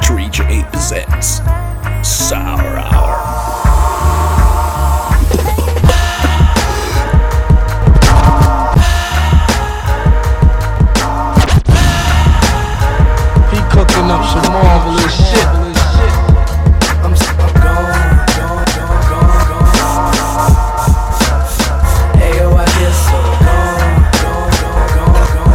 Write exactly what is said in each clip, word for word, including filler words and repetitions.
Tree J presents Sour Hour. He cooking up some marvelous shit. I'm, I'm gone, gone, gone, gone, gone. Ayo, I get so gone, gone, gone, gone,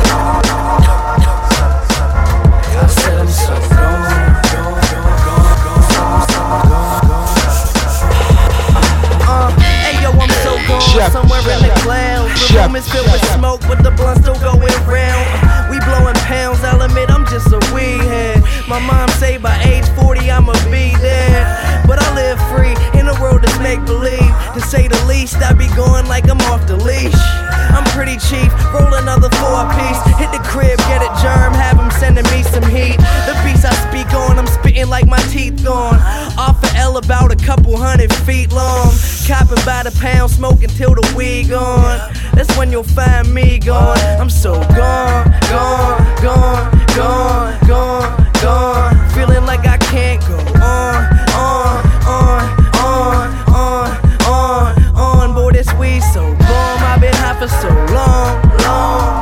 gone. I said I'm so gone, gone, gone, gone, gone, gone, gone. Uh, ayo, I'm so gone, Chef, somewhere chef, in the clouds. The chef, room is filled with chef. smoke, but the blunt still going round. We blowing pounds, I'll admit I'm just a weed head. My mom say by age forty I'ma be dead, but I live free in a world that's make-believe. To say the least, I be going like I'm off the leash. I'm pretty cheap, roll another four-piece. Hit the crib, get it germ, have them sending me some heat. The beats I speak on, I'm spitting like my teeth gone. Off of L about a couple hundred feet long. Copping by the pound, smoking till the weed gone. That's when you'll find me gone. I'm so gone, gone, gone, gone, gone, gone. Feeling like I can't go on, on, on, on, on, on, on. Boy, this weed so bomb, I've been high for so long, long.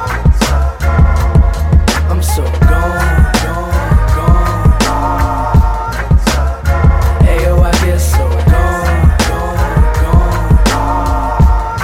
I'm so gone, gone, gone. Ayo, I get so gone, gone, gone.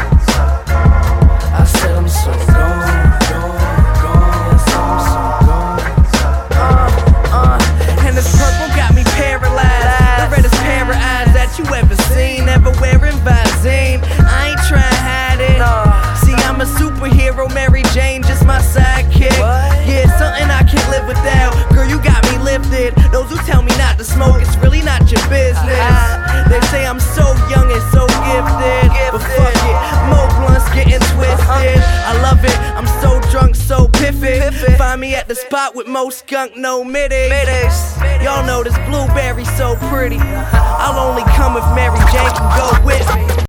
I said I'm so gone, gone, gone. I said I'm so gone. Uh, uh, and this purple got me paralyzed. The reddest pair of eyes that you ever seen. Never wearing Visine. I ain't trying to hide it. See, I'm a superhero, Mary Jane, just my sidekick. Yeah, something I can't live without. Girl, you got me lifted. Those who tell me not to smoke, it's really not your business. They say I'm so young and so gifted, but fuck it, more blunts getting twisted. I love it, I'm so drunk, so piffy. Find me at the spot with more skunk, no middies. Y'all know this blueberry so pretty. I'll only come if Mary Jane can go with me.